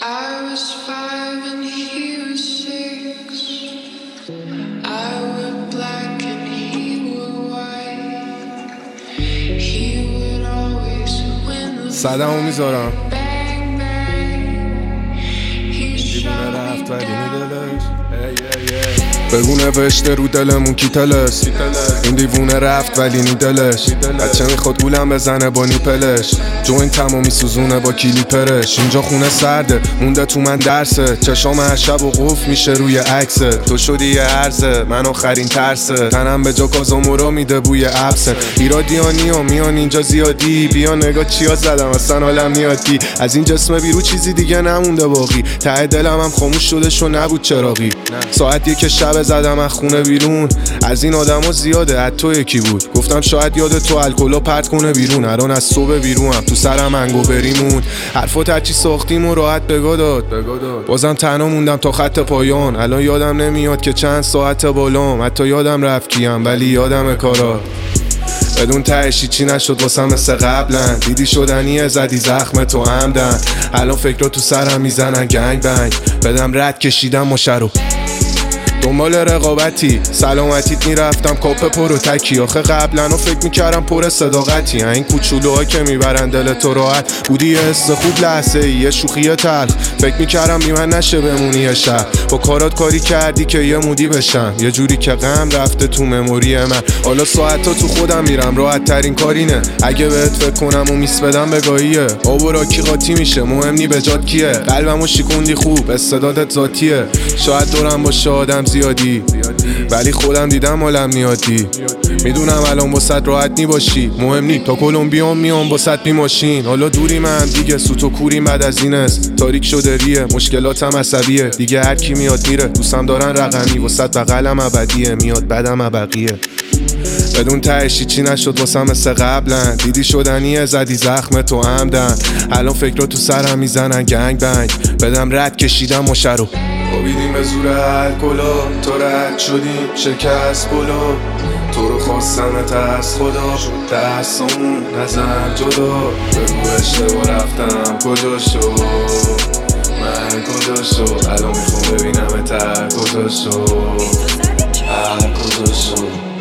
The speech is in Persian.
I was 5 and he was 6. I wore black and he wore white. He would always win the سلام میذارم bang bang. He shot me down. بگو نوشته رو دلمون کی تلس این دیوونه رفت ولی نی دلش بچه میخواد گولم بزنه با نیپلش جوین تمامی سوزونه با کلیپرش. اینجا خونه سرده مونده تو من درسه چشام هر شب و قفل میشه روی عکسه. تو شدی یه عرضه من آخرین ترسه تنم به جا کازامورا میده بوی عبسه. ایرادیانی و میان اینجا زیادی بیا نگاه چیا زدم اصلا حالم میادی. از این جسم بیرو چیزی دیگه نمونده باقی. ته دلم هم خاموش شده شو نبود چراغی. ساعت یک شب زدم از خونه بیرون. از این آدما زیاده از تو یکی بود. گفتم شاید یاد تو الکلو پرت کنه بیرون. الان از صبح بیرونم تو سرم انگو بریمون. حرفات هرچی ساختیم و راحت بگا داد. بازم تنها موندم تا خط پایان. الان یادم نمیاد که چند ساعت بالام. حتی یادم رفت کیم ولی یادم کارا. بدون تهشی چی نشد واسم مثل قبلا. دیدی شدنیه زدی زخم تو عمدن. الان فکرها تو سرم میزنن گنگ بنگ. بدم رد کشیدم مشرو دنبال رقابتی سلامتیت میرفتم کاپ پر و تکی. آخه قبلا فکر میکردم پر صداقتی. این کوچولوها که میبرن دل تو راحت بودی یه حس خوب لحظه ای یه شوخی تلخ. فکر میکردم بی من نشه بمونی یه شب. با کارات کاری کردی که یه مودی بشم. یه جوری که غم رفته تو مموری من. حالا ساعتا تو خودم میرم راحت ترین کارینه. اگه بهت فکر کنم و میس بدم بگاهیه. آب و راکی قاطی میشه مهم نی بجات کیه. قلبمو شیکوندی خوب استعدادت ذاتیه. شاید دورم باشه آدم زیادی ولی خودم دیدم حالم نیادی. میدونم الان واسط راحت نی باشی مهم نی تا کلمبیام میام واسط بی ماشین. حالا دوری من دیگه سوت و کوریم بعد از این است. تاریک شده ریه مشکلاتم عصبیه. دیگه هر کی میاد میره دوستم دارن رقمی. واسط بغلم ابدیه میاد بعدم ابقیه. بدون تهشی چی نشد واسم مثل قبلا. دیدی شدنیه زدی زخم تو عمدن. الان فکرها تو سرم میزنن گنگ بنگ. بدم رد کشیدم مشرو خوابیدیم به زور الکلا. تو رد شدیم شکست بلو. تو رو خواستمت از خدا شد دستامون نزن جدا. بگو اشتباه رفتم کجا شد من کجا شد. الان میخوام ببینم تر کجا شد کجا شد.